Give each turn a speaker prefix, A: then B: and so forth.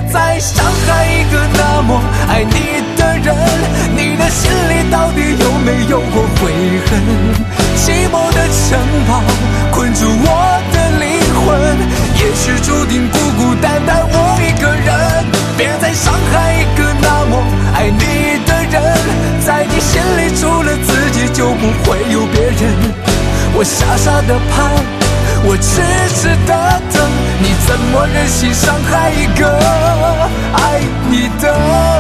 A: 再伤害一个那么爱你的人。你的心里到底有没有过悔恨？寂寞的城堡困住我的灵魂，也许注定孤孤单单我一个人。别再伤害一个那么爱你的人，在你心里除了自己就不会有别人。我傻傻的盼，我痴痴的等，你怎么忍心伤害一个爱你的